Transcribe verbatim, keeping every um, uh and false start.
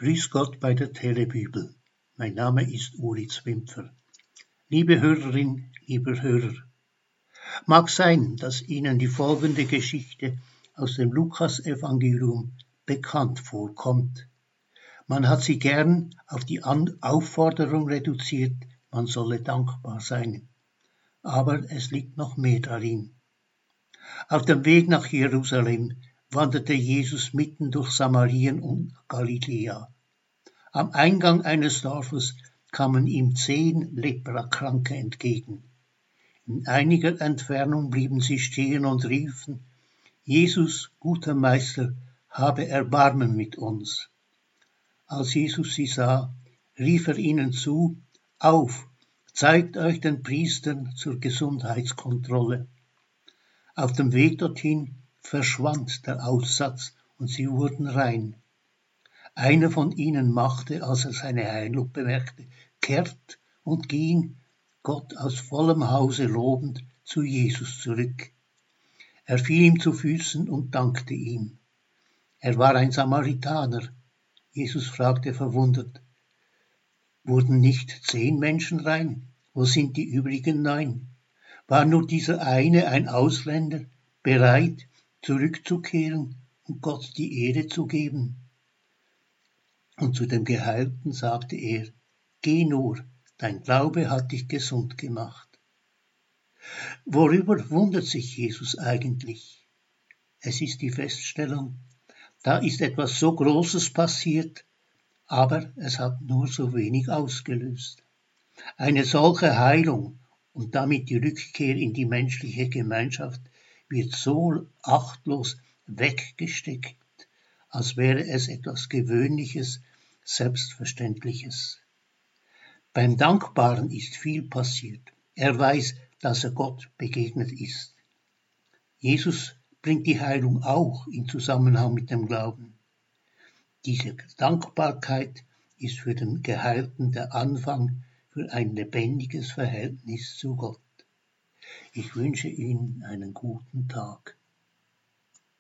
Grüß Gott bei der Telebibel. Mein Name ist Uli Zwimpfer. Liebe Hörerin, lieber Hörer, mag sein, dass Ihnen die folgende Geschichte aus dem Lukasevangelium bekannt vorkommt. Man hat sie gern auf die Aufforderung reduziert, man solle dankbar sein. Aber es liegt noch mehr darin. Auf dem Weg nach Jerusalem wanderte Jesus mitten durch Samarien und Galiläa. Am Eingang eines Dorfes kamen ihm zehn Leprakranke entgegen. In einiger Entfernung blieben sie stehen und riefen: Jesus, guter Meister, habe Erbarmen mit uns. Als Jesus sie sah, rief er ihnen zu: Auf, zeigt euch den Priestern zur Gesundheitskontrolle. Auf dem Weg dorthin verschwand der Aussatz und sie wurden rein. Einer von ihnen machte, als er seine Heilung bemerkte, kehrt und ging, Gott aus vollem Hause lobend, zu Jesus zurück. Er fiel ihm zu Füßen und dankte ihm. Er war ein Samaritaner. Jesus fragte verwundert: Wurden nicht zehn Menschen rein? Wo sind die übrigen neun? War nur dieser eine, ein Ausländer, bereit, zurückzukehren und Gott die Ehre zu geben? Und zu dem Geheilten sagte er: Geh nur, dein Glaube hat dich gesund gemacht. Worüber wundert sich Jesus eigentlich? Es ist die Feststellung, da ist etwas so Großes passiert, aber es hat nur so wenig ausgelöst. Eine solche Heilung und damit die Rückkehr in die menschliche Gemeinschaft wird so achtlos weggesteckt, als wäre es etwas Gewöhnliches, Selbstverständliches. Beim Dankbaren ist viel passiert. Er weiß, dass er Gott begegnet ist. Jesus bringt die Heilung auch in Zusammenhang mit dem Glauben. Diese Dankbarkeit ist für den Geheilten der Anfang für ein lebendiges Verhältnis zu Gott. Ich wünsche Ihnen einen guten Tag.